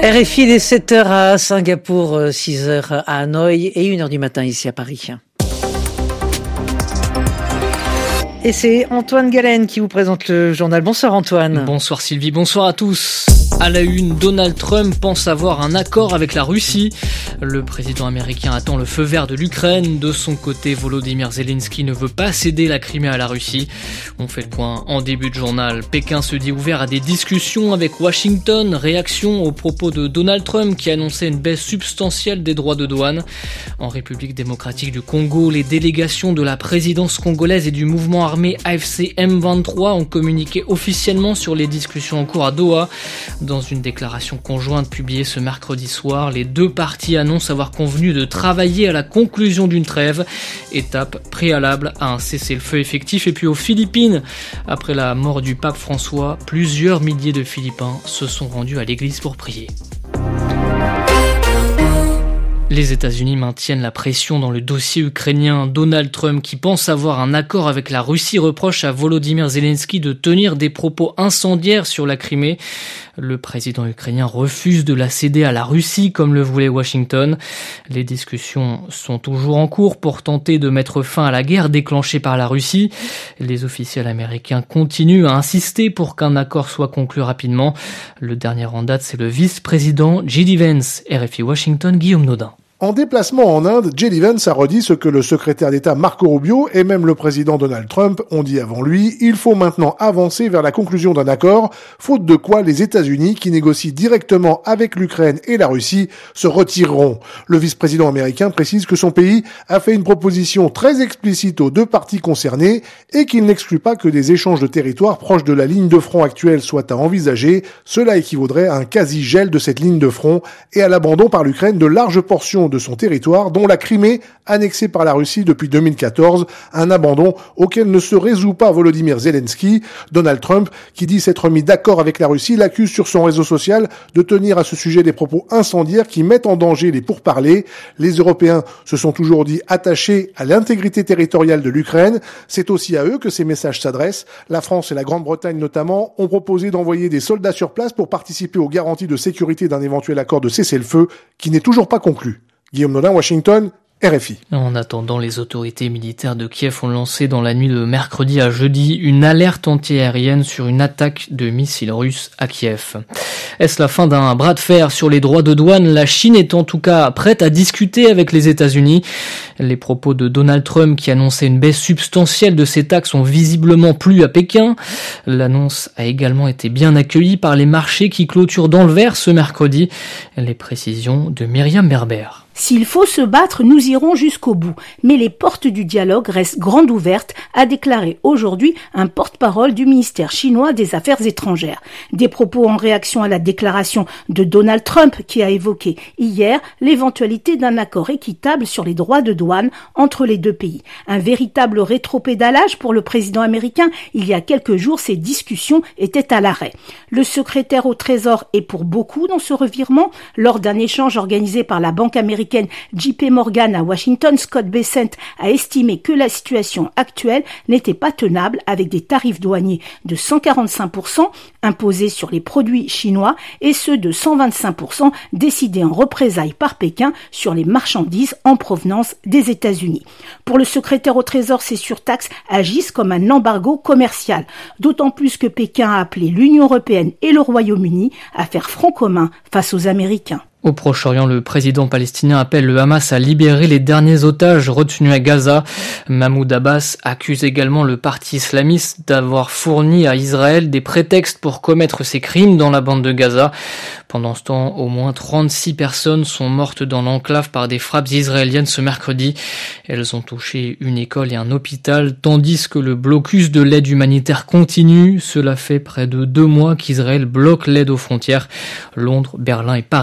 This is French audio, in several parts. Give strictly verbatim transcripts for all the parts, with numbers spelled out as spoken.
R F I, il est sept heures à Singapour, six heures à Hanoï et une heure du matin ici à Paris. Et c'est Antoine Galen qui vous présente le journal. Bonsoir Antoine. Bonsoir Sylvie, bonsoir à tous. À la une, Donald Trump pense avoir un accord avec la Russie. Le président américain attend le feu vert de l'Ukraine. De son côté, Volodymyr Zelensky ne veut pas céder la Crimée à la Russie. On fait le point en début de journal. Pékin se dit ouvert à des discussions avec Washington. Réaction aux propos de Donald Trump qui annonçait une baisse substantielle des droits de douane. En République démocratique du Congo, les délégations de la présidence congolaise et du mouvement armé A F C M vingt-trois ont communiqué officiellement sur les discussions en cours à Doha. Dans une déclaration conjointe publiée ce mercredi soir, les deux parties annoncent avoir convenu de travailler à la conclusion d'une trêve, étape préalable à un cessez-le-feu effectif. Et puis aux Philippines, après la mort du pape François, plusieurs milliers de Philippins se sont rendus à l'église pour prier. Les États-Unis maintiennent la pression dans le dossier ukrainien. Donald Trump, qui pense avoir un accord avec la Russie, reproche à Volodymyr Zelensky de tenir des propos incendiaires sur la Crimée. Le président ukrainien refuse de la céder à la Russie, comme le voulait Washington. Les discussions sont toujours en cours pour tenter de mettre fin à la guerre déclenchée par la Russie. Les officiels américains continuent à insister pour qu'un accord soit conclu rapidement. Le dernier en date, c'est le vice-président J D Vance. R F I Washington, Guillaume Naudin. En déplacement en Inde, J D Vance a redit ce que le secrétaire d'État Marco Rubio et même le président Donald Trump ont dit avant lui. Il faut maintenant avancer vers la conclusion d'un accord, faute de quoi les États-Unis, qui négocient directement avec l'Ukraine et la Russie, se retireront. Le vice-président américain précise que son pays a fait une proposition très explicite aux deux parties concernées et qu'il n'exclut pas que des échanges de territoires proches de la ligne de front actuelle soient à envisager. Cela équivaudrait à un quasi-gel de cette ligne de front et à l'abandon par l'Ukraine de larges portions de son territoire, dont la Crimée, annexée par la Russie depuis deux mille quatorze, un abandon auquel ne se résout pas Volodymyr Zelensky. Donald Trump, qui dit s'être mis d'accord avec la Russie, l'accuse sur son réseau social de tenir à ce sujet des propos incendiaires qui mettent en danger les pourparlers. Les Européens se sont toujours dit attachés à l'intégrité territoriale de l'Ukraine. C'est aussi à eux que ces messages s'adressent. La France et la Grande-Bretagne notamment ont proposé d'envoyer des soldats sur place pour participer aux garanties de sécurité d'un éventuel accord de cessez-le-feu qui n'est toujours pas conclu. Guillaume Naudin, Washington, R F I. En attendant, les autorités militaires de Kiev ont lancé dans la nuit de mercredi à jeudi une alerte antiaérienne sur une attaque de missiles russes à Kiev. Est-ce la fin d'un bras de fer sur les droits de douane? La Chine est en tout cas prête à discuter avec les États-Unis. Les propos de Donald Trump, qui annonçait une baisse substantielle de ses taxes, ont visiblement plu à Pékin. L'annonce a également été bien accueillie par les marchés qui clôturent dans le vert ce mercredi. Les précisions de Myriam Berber. S'il faut se battre, nous irons jusqu'au bout. Mais les portes du dialogue restent grandes ouvertes, a déclaré aujourd'hui un porte-parole du ministère chinois des Affaires étrangères. Des propos en réaction à la déclaration de Donald Trump qui a évoqué hier l'éventualité d'un accord équitable sur les droits de douane entre les deux pays. Un véritable rétropédalage pour le président américain. Il y a quelques jours, ces discussions étaient à l'arrêt. Le secrétaire au Trésor est pour beaucoup dans ce revirement. Lors d'un échange organisé par la banque américaine J P Morgan à Washington, Scott Bessent a estimé que la situation actuelle n'était pas tenable avec des tarifs douaniers de cent quarante-cinq pour cent imposés sur les produits chinois et ceux de cent vingt-cinq pour cent décidés en représailles par Pékin sur les marchandises en provenance des États-Unis. Pour le secrétaire au Trésor, ces surtaxes agissent comme un embargo commercial, d'autant plus que Pékin a appelé l'Union européenne et le Royaume-Uni à faire front commun face aux Américains. Au Proche-Orient, le président palestinien appelle le Hamas à libérer les derniers otages retenus à Gaza. Mahmoud Abbas accuse également le parti islamiste d'avoir fourni à Israël des prétextes pour commettre ses crimes dans la bande de Gaza. Pendant ce temps, au moins trente-six personnes sont mortes dans l'enclave par des frappes israéliennes ce mercredi. Elles ont touché une école et un hôpital, tandis que le blocus de l'aide humanitaire continue. Cela fait près de deux mois qu'Israël bloque l'aide aux frontières. Londres, Berlin et Paris dénoncent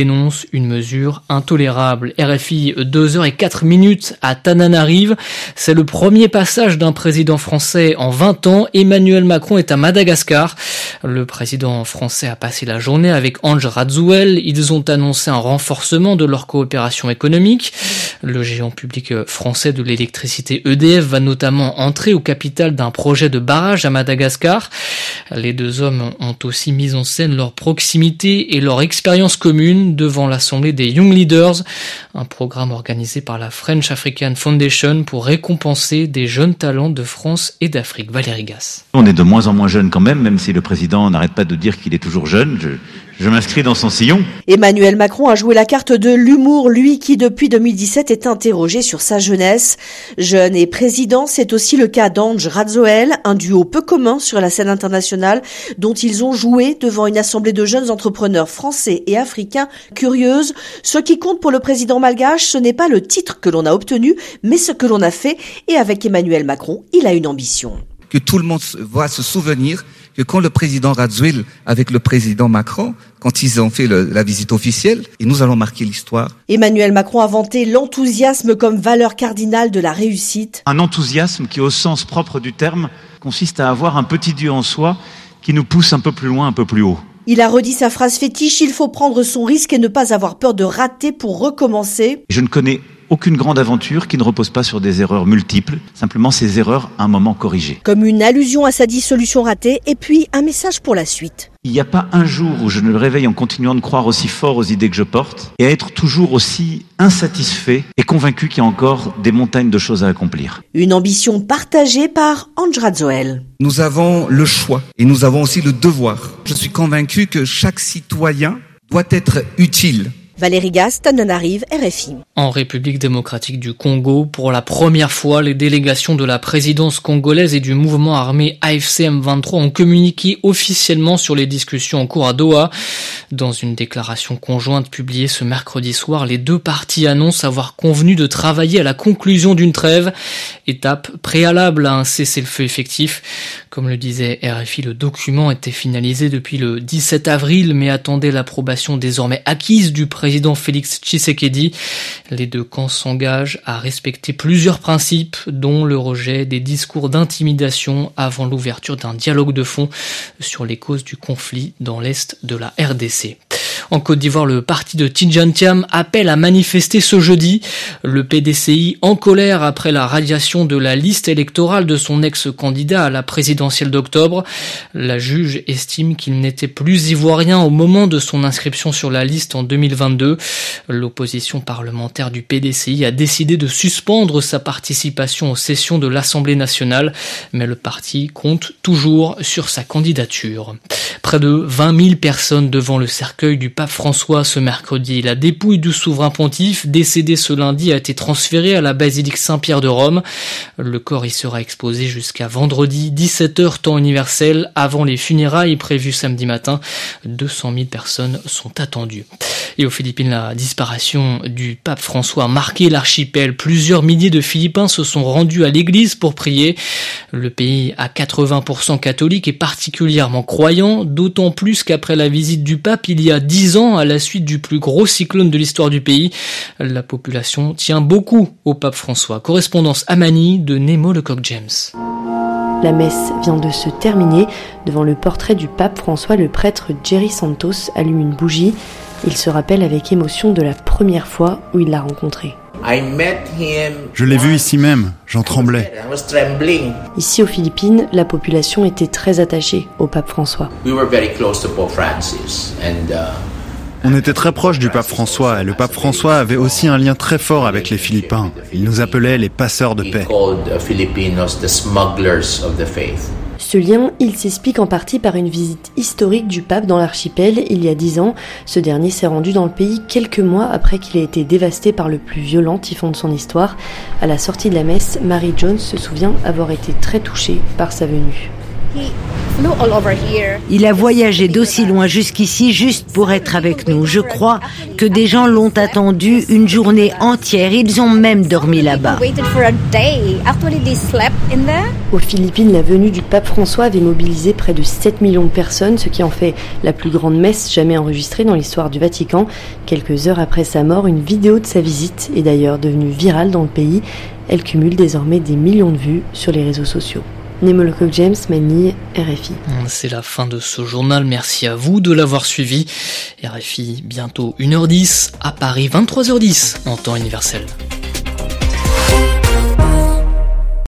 dénonce une mesure intolérable. R F I, deux heures et quatre minutes à Tananarive. C'est le premier passage d'un président français en vingt ans. Emmanuel Macron est à Madagascar. Le président français a passé la journée avec Ange Radzouel. Ils ont annoncé un renforcement de leur coopération économique. Le géant public français de l'électricité E D F va notamment entrer au capital d'un projet de barrage à Madagascar. Les deux hommes ont aussi mis en scène leur proximité et leur expérience commune devant l'Assemblée des Young Leaders, un programme organisé par la French African Foundation pour récompenser des jeunes talents de France et d'Afrique. Valérie Gasse. On est de moins en moins jeunes quand même, même si le président n'arrête pas de dire qu'il est toujours jeune. Je... Je m'inscris dans son sillon. Emmanuel Macron a joué la carte de l'humour, lui qui depuis deux mille dix-sept est interrogé sur sa jeunesse. Jeune et président, c'est aussi le cas d'Ange Radzouel, un duo peu commun sur la scène internationale dont ils ont joué devant une assemblée de jeunes entrepreneurs français et africains curieuse. Ce qui compte pour le président malgache, ce n'est pas le titre que l'on a obtenu, mais ce que l'on a fait. Et avec Emmanuel Macron, il a une ambition. Que tout le monde va se souvenir que quand le président Radzouel avec le président Macron, quand ils ont fait le, la visite officielle, et nous allons marquer l'histoire. Emmanuel Macron a vanté l'enthousiasme comme valeur cardinale de la réussite. Un enthousiasme qui, au sens propre du terme, consiste à avoir un petit Dieu en soi qui nous pousse un peu plus loin, un peu plus haut. Il a redit sa phrase fétiche, il faut prendre son risque et ne pas avoir peur de rater pour recommencer. Je ne connais aucune grande aventure qui ne repose pas sur des erreurs multiples, simplement ces erreurs à un moment corrigées. Comme une allusion à sa dissolution ratée et puis un message pour la suite. Il n'y a pas un jour où je ne me réveille en continuant de croire aussi fort aux idées que je porte et à être toujours aussi insatisfait et convaincu qu'il y a encore des montagnes de choses à accomplir. Une ambition partagée par Ange Radzouel. Nous avons le choix et nous avons aussi le devoir. Je suis convaincu que chaque citoyen doit être utile. Valérie Gasse, Tananarive, R F I. En République démocratique du Congo, pour la première fois, les délégations de la présidence congolaise et du mouvement armé A F C M vingt-trois ont communiqué officiellement sur les discussions en cours à Doha. Dans une déclaration conjointe publiée ce mercredi soir, les deux parties annoncent avoir convenu de travailler à la conclusion d'une trêve, étape préalable à un cessez-le-feu effectif. Comme le disait R F I, le document était finalisé depuis le dix-sept avril, mais attendait l'approbation désormais acquise du président président Félix Tshisekedi. Les deux camps s'engagent à respecter plusieurs principes, dont le rejet des discours d'intimidation avant l'ouverture d'un dialogue de fond sur les causes du conflit dans l'est de la R D C. En Côte d'Ivoire, le parti de Tidjane Thiam appelle à manifester ce jeudi. Le P D C I en colère après la radiation de la liste électorale de son ex-candidat à la présidentielle d'octobre. La juge estime qu'il n'était plus ivoirien au moment de son inscription sur la liste en deux mille vingt-deux. L'opposition parlementaire du P D C I a décidé de suspendre sa participation aux sessions de l'Assemblée nationale, mais le parti compte toujours sur sa candidature. Près de vingt mille personnes devant le cercueil du pape François ce mercredi. La dépouille du souverain pontife, décédé ce lundi, a été transférée à la basilique Saint-Pierre de Rome. Le corps y sera exposé jusqu'à vendredi, dix-sept heures temps universel, avant les funérailles prévues samedi matin. deux cent mille personnes sont attendues. Et aux Philippines, la disparition du pape François a marqué l'archipel. Plusieurs milliers de Philippins se sont rendus à l'église pour prier. Le pays à quatre-vingts pour cent catholique est particulièrement croyant, d'autant plus qu'après la visite du pape il y a dix ans, à la suite du plus gros cyclone de l'histoire du pays, la population tient beaucoup au pape François. Correspondance à Manille de Nemo Lecoq-James. La messe vient de se terminer. Devant le portrait du pape François, le prêtre Jerry Santos allume une bougie. Il se rappelle avec émotion de la première fois où il l'a rencontré. Je l'ai vu ici même, j'en tremblais. Ici aux Philippines, la population était très attachée au pape François. On était très proche du pape François et le pape François avait aussi un lien très fort avec les Philippins. Il nous appelait les passeurs de paix. Ce lien, il s'explique en partie par une visite historique du pape dans l'archipel il y a dix ans. Ce dernier s'est rendu dans le pays quelques mois après qu'il ait été dévasté par le plus violent typhon de son histoire. À la sortie de la messe, Mary Jones se souvient avoir été très touchée par sa venue. Il a voyagé d'aussi loin jusqu'ici juste pour être avec nous. Je crois que des gens l'ont attendu une journée entière. Ils ont même dormi là-bas. Aux Philippines, la venue du pape François avait mobilisé près de sept millions de personnes, ce qui en fait la plus grande messe jamais enregistrée dans l'histoire du Vatican. Quelques heures après sa mort, une vidéo de sa visite est d'ailleurs devenue virale dans le pays. Elle cumule désormais des millions de vues sur les réseaux sociaux. Nemo Lecoq James, Manille, R F I. C'est la fin de ce journal, merci à vous de l'avoir suivi. R F I, bientôt une heure dix, à Paris vingt-trois heures dix en temps universel.